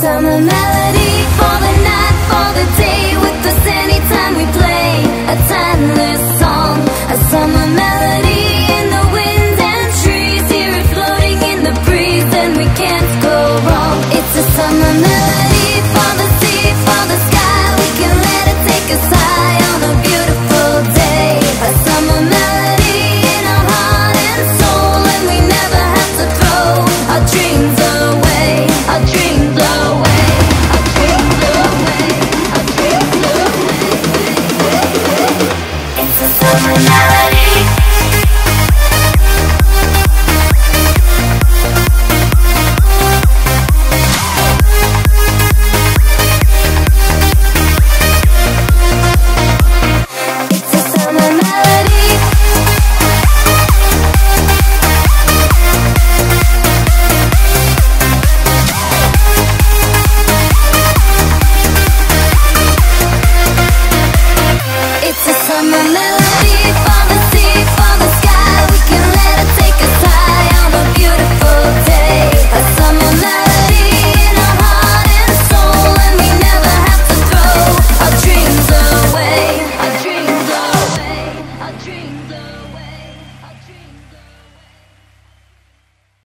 summer melody for the night, for the day. With us anytime we play a timeless song. A summer melody in the wind and trees. Hear it floating in the breeze, and we can't go wrong. It's a summer melody for the sea, for the sky. We can let it take us high on a beautiful day. A summer melody in our heart and soul, and we never have to throw our dreams away. Our dreams away. Our dreams away. Our dreams away. It's a summer melody. It's a summer melody.